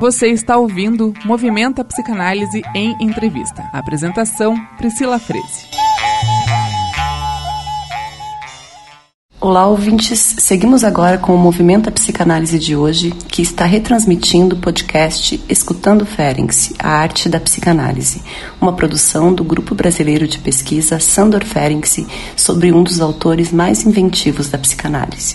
Você está ouvindo Movimenta Psicanálise em Entrevista. Apresentação, Priscila Freze. Olá, ouvintes. Seguimos agora com o Movimenta Psicanálise de hoje, que está retransmitindo o podcast Escutando Ferenczi, a arte da psicanálise, uma produção do Grupo Brasileiro de Pesquisa Sándor Ferenczi sobre um dos autores mais inventivos da psicanálise.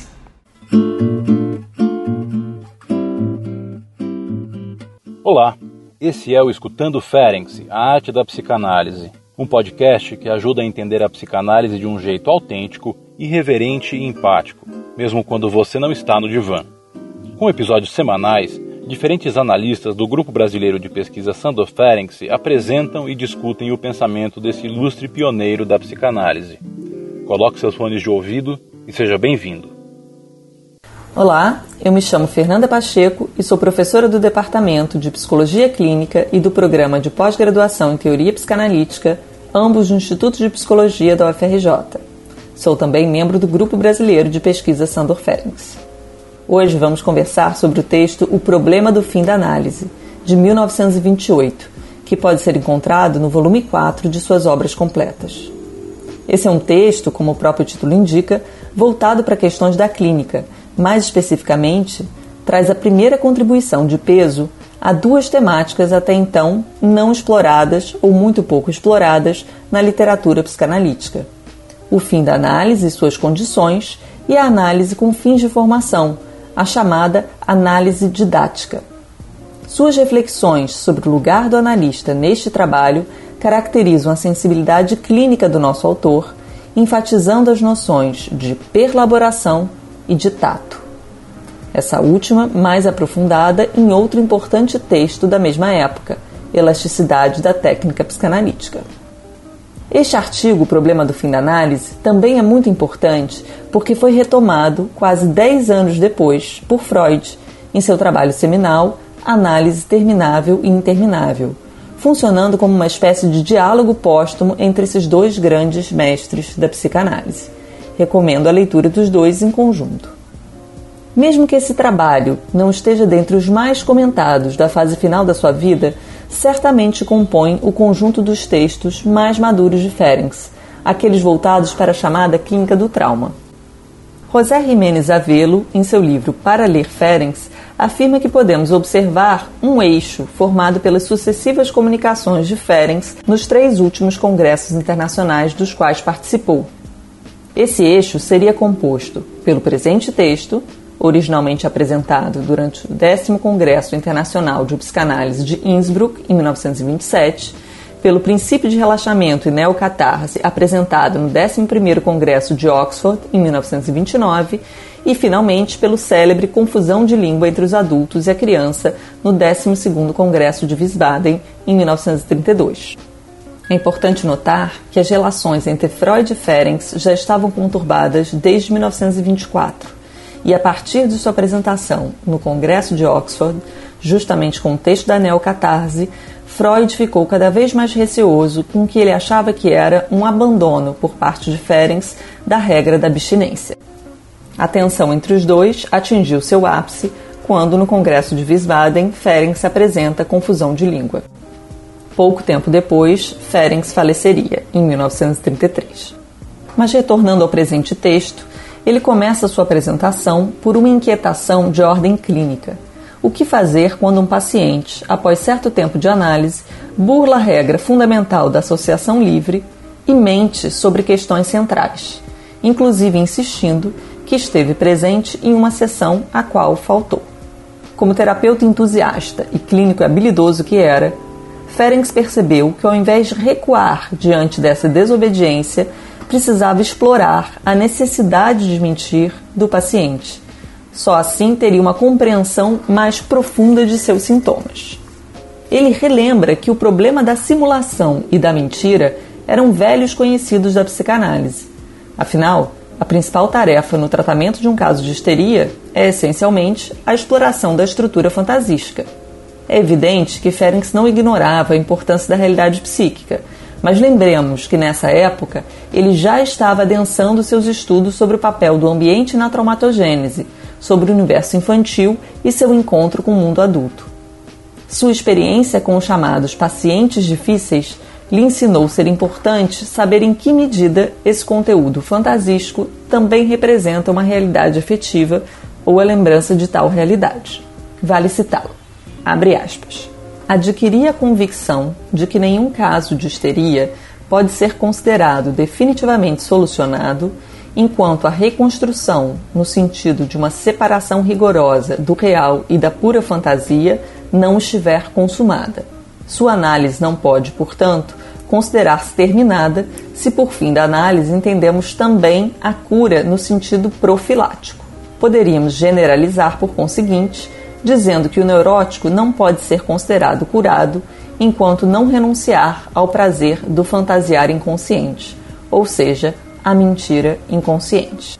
Olá, esse é o Escutando Ferenczi, a arte da psicanálise, um podcast que ajuda a entender a psicanálise de um jeito autêntico, irreverente e empático, mesmo quando você não está no divã. Com episódios semanais, diferentes analistas do Grupo Brasileiro de Pesquisa Sándor Ferenczi apresentam e discutem o pensamento desse ilustre pioneiro da psicanálise. Coloque seus fones de ouvido e seja bem-vindo. Olá, eu me chamo Fernanda Pacheco e sou professora do Departamento de Psicologia Clínica e do Programa de Pós-Graduação em Teoria Psicanalítica, ambos do Instituto de Psicologia da UFRJ. Sou também membro do Grupo Brasileiro de Pesquisa Sándor Ferenczi. Hoje vamos conversar sobre o texto O Problema do Fim da Análise, de 1928, que pode ser encontrado no volume 4 de suas obras completas. Esse é um texto, como o próprio título indica, voltado para questões da clínica. Mais especificamente, traz a primeira contribuição de peso a duas temáticas até então não exploradas ou muito pouco exploradas na literatura psicanalítica: o fim da análise e suas condições e a análise com fins de formação, a chamada análise didática. Suas reflexões sobre o lugar do analista neste trabalho caracterizam a sensibilidade clínica do nosso autor, enfatizando as noções de perlaboração e de tato. Essa última mais aprofundada em outro importante texto da mesma época, Elasticidade da Técnica Psicanalítica. Este artigo, O Problema do Fim da Análise, também é muito importante porque foi retomado quase 10 anos depois por Freud, em seu trabalho seminal Análise Terminável e Interminável, funcionando como uma espécie de diálogo póstumo entre esses dois grandes mestres da psicanálise. Recomendo a leitura dos dois em conjunto. Mesmo que esse trabalho não esteja dentre os mais comentados da fase final da sua vida, certamente compõe o conjunto dos textos mais maduros de Ferenczi, aqueles voltados para a chamada clínica do trauma. José Jiménez Avelo, em seu livro Para Ler Ferenczi, afirma que podemos observar um eixo formado pelas sucessivas comunicações de Ferenczi nos 3 últimos congressos internacionais dos quais participou. Esse eixo seria composto pelo presente texto, originalmente apresentado durante o 10º Congresso Internacional de Psicanálise de Innsbruck, em 1927, pelo princípio de relaxamento e neocatarse, apresentado no 11º Congresso de Oxford, em 1929, e, finalmente, pelo célebre Confusão de Língua entre os Adultos e a Criança, no 12º Congresso de Wiesbaden, em 1932. É importante notar que as relações entre Freud e Ferenczi já estavam conturbadas desde 1924, e a partir de sua apresentação no Congresso de Oxford, justamente com o texto da neocatarse, Freud ficou cada vez mais receoso com o que ele achava que era um abandono por parte de Ferenczi da regra da abstinência. A tensão entre os dois atingiu seu ápice quando, no Congresso de Wiesbaden, Ferenczi apresenta Confusão de Língua. Pouco tempo depois, Ferenczi faleceria, em 1933. Mas retornando ao presente texto, ele começa sua apresentação por uma inquietação de ordem clínica. O que fazer quando um paciente, após certo tempo de análise, burla a regra fundamental da associação livre e mente sobre questões centrais, inclusive insistindo que esteve presente em uma sessão a qual faltou. Como terapeuta entusiasta e clínico habilidoso que era, Ferenczi percebeu que, ao invés de recuar diante dessa desobediência, precisava explorar a necessidade de mentir do paciente. Só assim teria uma compreensão mais profunda de seus sintomas. Ele relembra que o problema da simulação e da mentira eram velhos conhecidos da psicanálise. Afinal, a principal tarefa no tratamento de um caso de histeria é, essencialmente, a exploração da estrutura fantasística. É evidente que Ferenczi não ignorava a importância da realidade psíquica, mas lembremos que nessa época ele já estava adensando seus estudos sobre o papel do ambiente na traumatogênese, sobre o universo infantil e seu encontro com o mundo adulto. Sua experiência com os chamados pacientes difíceis lhe ensinou ser importante saber em que medida esse conteúdo fantasístico também representa uma realidade efetiva ou a lembrança de tal realidade. Vale citá-lo. Abre aspas. Adquiri a convicção de que nenhum caso de histeria pode ser considerado definitivamente solucionado enquanto a reconstrução, no sentido de uma separação rigorosa do real e da pura fantasia, não estiver consumada. Sua análise não pode, portanto, considerar-se terminada se por fim da análise entendemos também a cura no sentido profilático. Poderíamos generalizar, por conseguinte, dizendo que o neurótico não pode ser considerado curado enquanto não renunciar ao prazer do fantasiar inconsciente, ou seja, a mentira inconsciente.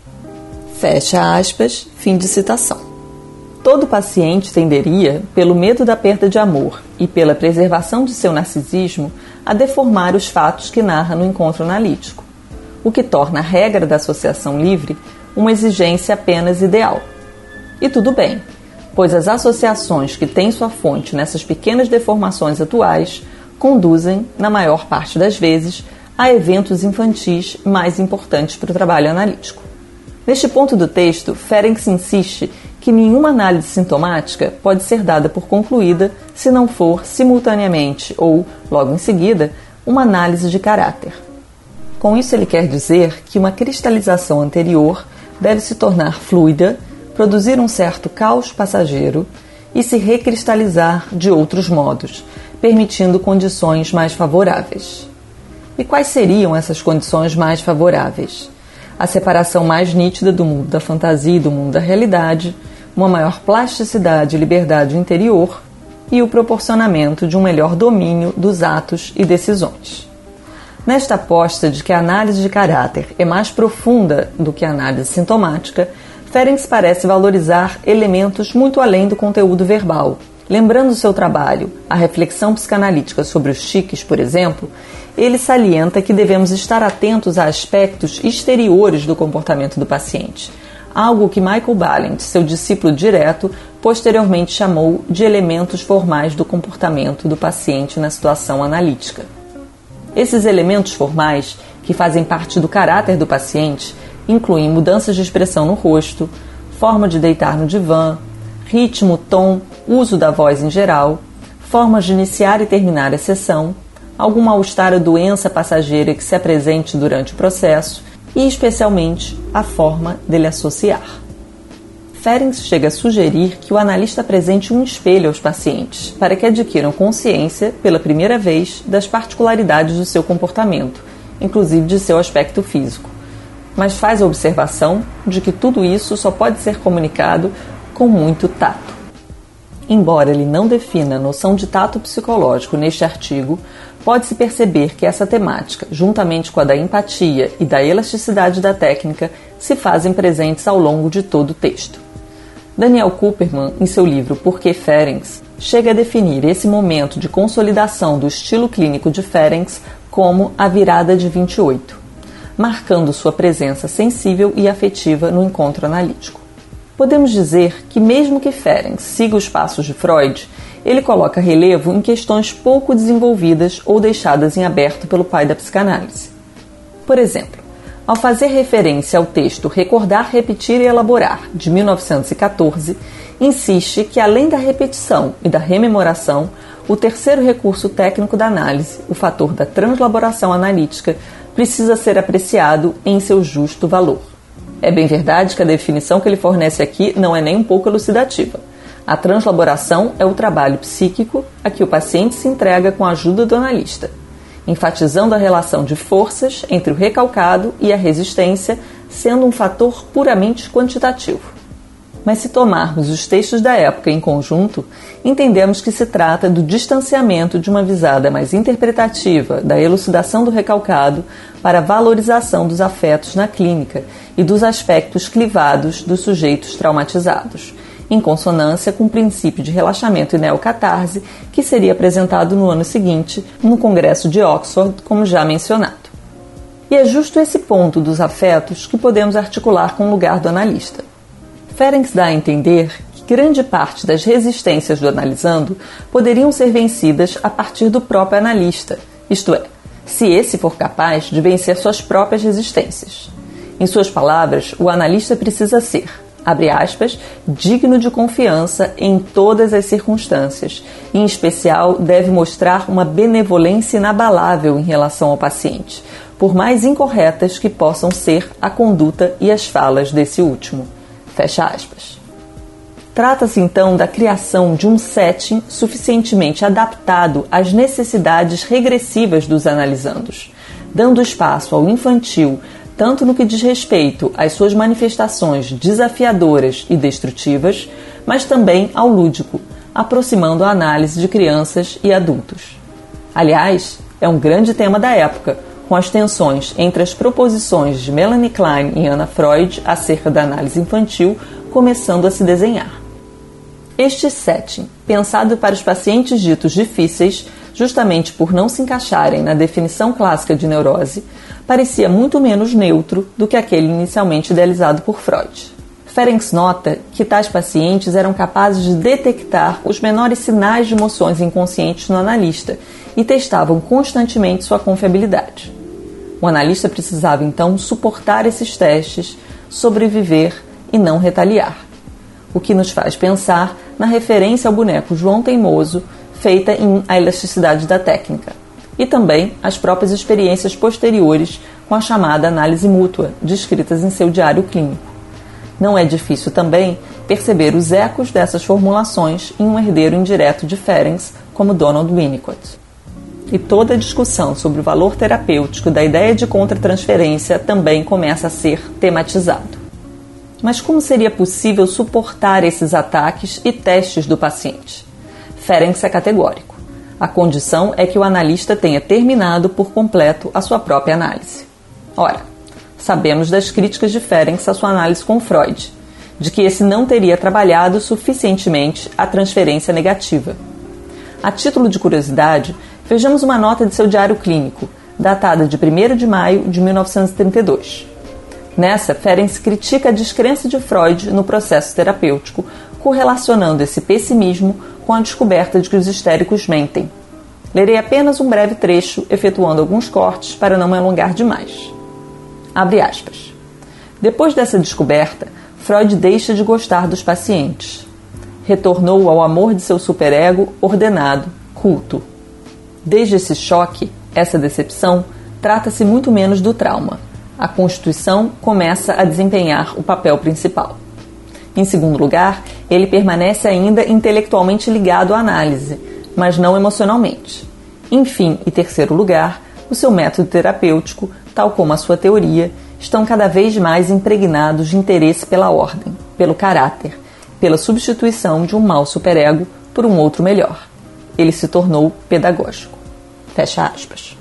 Fecha aspas, fim de citação. Todo paciente tenderia, pelo medo da perda de amor e pela preservação de seu narcisismo, a deformar os fatos que narra no encontro analítico, o que torna a regra da associação livre uma exigência apenas ideal. E tudo bem, pois as associações que têm sua fonte nessas pequenas deformações atuais conduzem, na maior parte das vezes, a eventos infantis mais importantes para o trabalho analítico. Neste ponto do texto, Ferenczi insiste que nenhuma análise sintomática pode ser dada por concluída se não for simultaneamente ou, logo em seguida, uma análise de caráter. Com isso, ele quer dizer que uma cristalização anterior deve se tornar fluida, produzir um certo caos passageiro e se recristalizar de outros modos, permitindo condições mais favoráveis. E quais seriam essas condições mais favoráveis? A separação mais nítida do mundo da fantasia e do mundo da realidade, uma maior plasticidade e liberdade interior e o proporcionamento de um melhor domínio dos atos e decisões. Nesta aposta de que a análise de caráter é mais profunda do que a análise sintomática, Ferenczi parece valorizar elementos muito além do conteúdo verbal. Lembrando seu trabalho, a reflexão psicanalítica sobre os tiques, por exemplo, ele salienta que devemos estar atentos a aspectos exteriores do comportamento do paciente, algo que Michael Balint, seu discípulo direto, posteriormente chamou de elementos formais do comportamento do paciente na situação analítica. Esses elementos formais, que fazem parte do caráter do paciente, incluem mudanças de expressão no rosto, forma de deitar no divã, ritmo, tom, uso da voz em geral, formas de iniciar e terminar a sessão, algum mal-estar ou doença passageira que se apresente durante o processo e, especialmente, a forma dele associar. Ferenczi chega a sugerir que o analista apresente um espelho aos pacientes para que adquiram consciência, pela primeira vez, das particularidades do seu comportamento, inclusive de seu aspecto físico. Mas faz a observação de que tudo isso só pode ser comunicado com muito tato. Embora ele não defina a noção de tato psicológico neste artigo, pode-se perceber que essa temática, juntamente com a da empatia e da elasticidade da técnica, se fazem presentes ao longo de todo o texto. Daniel Kupperman, em seu livro Por que Ferenczi, chega a definir esse momento de consolidação do estilo clínico de Ferenczi como a virada de 28, marcando sua presença sensível e afetiva no encontro analítico. Podemos dizer que, mesmo que Ferenczi siga os passos de Freud, ele coloca relevo em questões pouco desenvolvidas ou deixadas em aberto pelo pai da psicanálise. Por exemplo, ao fazer referência ao texto Recordar, Repetir e Elaborar, de 1914, insiste que, além da repetição e da rememoração, o terceiro recurso técnico da análise, o fator da translaboração analítica, precisa ser apreciado em seu justo valor. É bem verdade que a definição que ele fornece aqui não é nem um pouco elucidativa. A translaboração é o trabalho psíquico a que o paciente se entrega com a ajuda do analista, enfatizando a relação de forças entre o recalcado e a resistência, sendo um fator puramente quantitativo. Mas se tomarmos os textos da época em conjunto, entendemos que se trata do distanciamento de uma visada mais interpretativa da elucidação do recalcado para a valorização dos afetos na clínica e dos aspectos clivados dos sujeitos traumatizados, em consonância com o princípio de relaxamento e neocatarse que seria apresentado no ano seguinte no Congresso de Oxford, como já mencionado. E é justo esse ponto dos afetos que podemos articular com o lugar do analista. Ferenczi dá a entender que grande parte das resistências do analisando poderiam ser vencidas a partir do próprio analista, isto é, se esse for capaz de vencer suas próprias resistências. Em suas palavras, o analista precisa ser, abre aspas, digno de confiança em todas as circunstâncias e, em especial, deve mostrar uma benevolência inabalável em relação ao paciente, por mais incorretas que possam ser a conduta e as falas desse último. Fecha aspas. Trata-se então da criação de um setting suficientemente adaptado às necessidades regressivas dos analisandos, dando espaço ao infantil tanto no que diz respeito às suas manifestações desafiadoras e destrutivas, mas também ao lúdico, aproximando a análise de crianças e adultos. Aliás, é um grande tema da época, com as tensões entre as proposições de Melanie Klein e Anna Freud acerca da análise infantil começando a se desenhar. Este setting, pensado para os pacientes ditos difíceis, justamente por não se encaixarem na definição clássica de neurose, parecia muito menos neutro do que aquele inicialmente idealizado por Freud. Ferencz nota que tais pacientes eram capazes de detectar os menores sinais de emoções inconscientes no analista e testavam constantemente sua confiabilidade. O analista precisava então suportar esses testes, sobreviver e não retaliar. O que nos faz pensar na referência ao boneco João Teimoso, feita em A Elasticidade da Técnica, e também as próprias experiências posteriores com a chamada análise mútua, descritas em seu diário clínico. Não é difícil também perceber os ecos dessas formulações em um herdeiro indireto de Ferencz, como Donald Winnicott. E toda a discussão sobre o valor terapêutico da ideia de contratransferência também começa a ser tematizado. Mas como seria possível suportar esses ataques e testes do paciente? Ferencz é categórico. A condição é que o analista tenha terminado por completo a sua própria análise. Ora, sabemos das críticas de Ferencz à sua análise com Freud, de que esse não teria trabalhado suficientemente a transferência negativa. A título de curiosidade, vejamos uma nota de seu diário clínico, datada de 1º de maio de 1932. Nessa, Ferencz critica a descrença de Freud no processo terapêutico, correlacionando esse pessimismo com a descoberta de que os histéricos mentem. Lerei apenas um breve trecho, efetuando alguns cortes para não me alongar demais. Abre aspas. Depois dessa descoberta, Freud deixa de gostar dos pacientes. Retornou ao amor de seu superego ordenado, culto. Desde esse choque, essa decepção, trata-se muito menos do trauma. A constituição começa a desempenhar o papel principal. Em segundo lugar, ele permanece ainda intelectualmente ligado à análise, mas não emocionalmente. Enfim, em terceiro lugar, o seu método terapêutico, tal como a sua teoria, estão cada vez mais impregnados de interesse pela ordem, pelo caráter, pela substituição de um mau superego por um outro melhor. Ele se tornou pedagógico. Fecha aspas.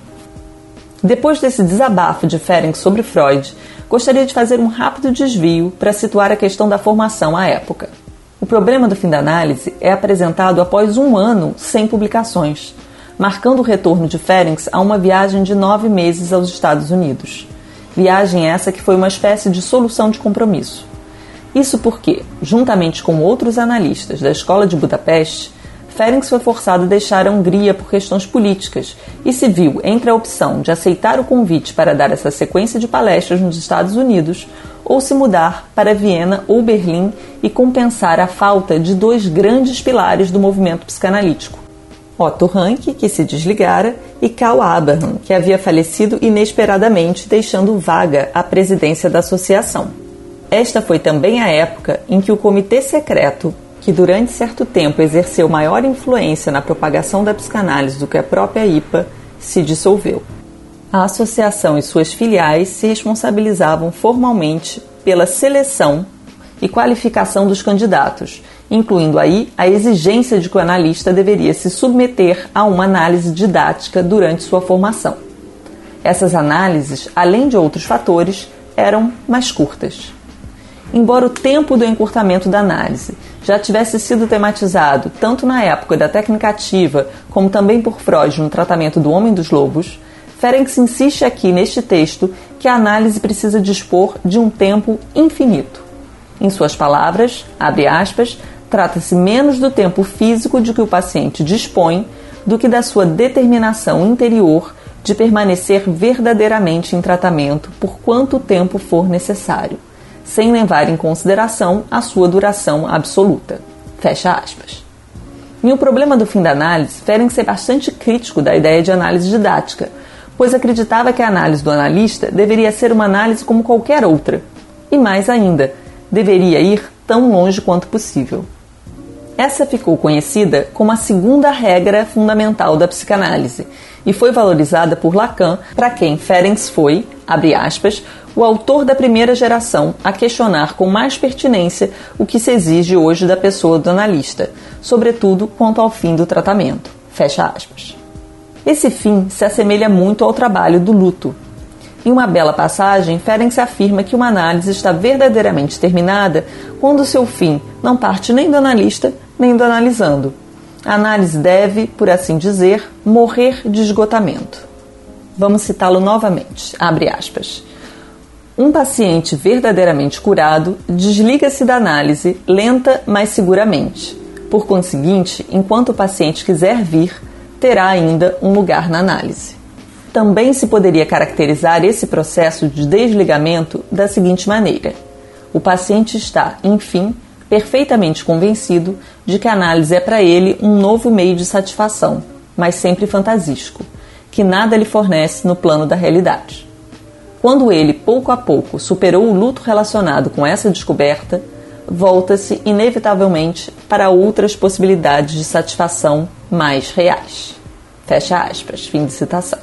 Depois desse desabafo de Ferencz sobre Freud, gostaria de fazer um rápido desvio para situar a questão da formação à época. O problema do fim da análise é apresentado após 1 ano sem publicações, marcando o retorno de Ferencz a uma viagem de 9 meses aos Estados Unidos. Viagem essa que foi uma espécie de solução de compromisso. Isso porque, juntamente com outros analistas da Escola de Budapeste, Ferencz foi forçado a deixar a Hungria por questões políticas e se viu entre a opção de aceitar o convite para dar essa sequência de palestras nos Estados Unidos ou se mudar para Viena ou Berlim e compensar a falta de 2 grandes pilares do movimento psicanalítico. Otto Rank, que se desligara, e Karl Abraham, que havia falecido inesperadamente, deixando vaga a presidência da associação. Esta foi também a época em que o Comitê Secreto, que durante certo tempo exerceu maior influência na propagação da psicanálise do que a própria IPA, se dissolveu. A associação e suas filiais se responsabilizavam formalmente pela seleção e qualificação dos candidatos, incluindo aí a exigência de que o analista deveria se submeter a uma análise didática durante sua formação. Essas análises, além de outros fatores, eram mais curtas. Embora o tempo do encurtamento da análise já tivesse sido tematizado tanto na época da técnica ativa como também por Freud no tratamento do Homem dos Lobos, Ferencz insiste aqui neste texto que a análise precisa dispor de um tempo infinito. Em suas palavras, abre aspas, trata-se menos do tempo físico de que o paciente dispõe do que da sua determinação interior de permanecer verdadeiramente em tratamento por quanto tempo for necessário, sem levar em consideração a sua duração absoluta. Fecha aspas. Em O Problema do Fim da Análise, Ferenczi é bastante crítico da ideia de análise didática, pois acreditava que a análise do analista deveria ser uma análise como qualquer outra, e mais ainda, deveria ir tão longe quanto possível. Essa ficou conhecida como a segunda regra fundamental da psicanálise e foi valorizada por Lacan, para quem Ferenczi foi, abre aspas, o autor da primeira geração a questionar com mais pertinência o que se exige hoje da pessoa do analista, sobretudo quanto ao fim do tratamento. Fecha aspas. Esse fim se assemelha muito ao trabalho do luto. Em uma bela passagem, Ferenczi afirma que uma análise está verdadeiramente terminada quando seu fim não parte nem do analista nem do analisando. A análise deve, por assim dizer, morrer de esgotamento. Vamos citá-lo novamente. Abre aspas. Um paciente verdadeiramente curado desliga-se da análise lenta, mas seguramente. Por conseguinte, enquanto o paciente quiser vir, terá ainda um lugar na análise. Também se poderia caracterizar esse processo de desligamento da seguinte maneira: o paciente está, enfim, perfeitamente convencido de que a análise é para ele um novo meio de satisfação, mas sempre fantasístico, que nada lhe fornece no plano da realidade. Quando ele, pouco a pouco, superou o luto relacionado com essa descoberta, volta-se inevitavelmente para outras possibilidades de satisfação mais reais. Fecha aspas. Fim de citação.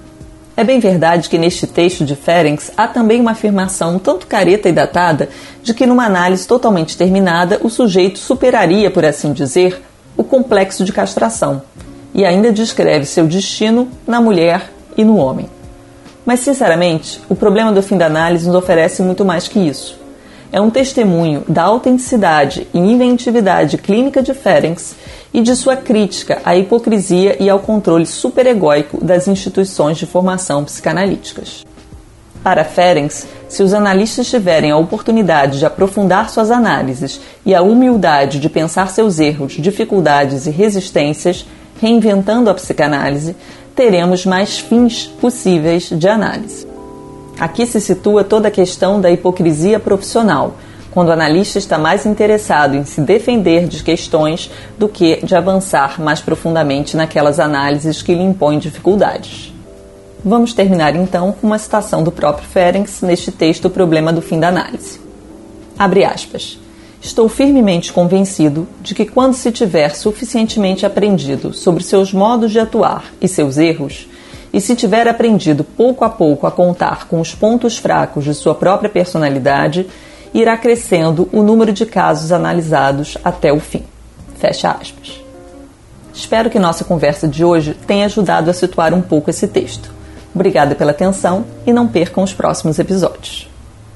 É bem verdade que neste texto de Ferenczi há também uma afirmação tanto careta e datada de que numa análise totalmente terminada o sujeito superaria, por assim dizer, o complexo de castração e ainda descreve seu destino na mulher e no homem. Mas, sinceramente, O Problema do Fim da Análise nos oferece muito mais que isso. É um testemunho da autenticidade e inventividade clínica de Ferenczi e de sua crítica à hipocrisia e ao controle superegóico das instituições de formação psicanalíticas. Para Ferenczi, se os analistas tiverem a oportunidade de aprofundar suas análises e a humildade de pensar seus erros, dificuldades e resistências, reinventando a psicanálise, teremos mais fins possíveis de análise. Aqui se situa toda a questão da hipocrisia profissional, quando o analista está mais interessado em se defender de questões do que de avançar mais profundamente naquelas análises que lhe impõem dificuldades. Vamos terminar então com uma citação do próprio Ferenczi neste texto O Problema do Fim da Análise. Abre aspas. Estou firmemente convencido de que quando se tiver suficientemente aprendido sobre seus modos de atuar e seus erros, e se tiver aprendido pouco a pouco a contar com os pontos fracos de sua própria personalidade, irá crescendo o número de casos analisados até o fim. Fecha aspas. Espero que nossa conversa de hoje tenha ajudado a situar um pouco esse texto. Obrigada pela atenção e não percam os próximos episódios.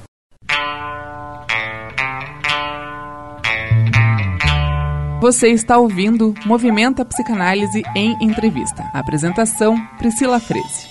Você está ouvindo Movimenta Psicanálise em Entrevista. Apresentação: Priscila Freze.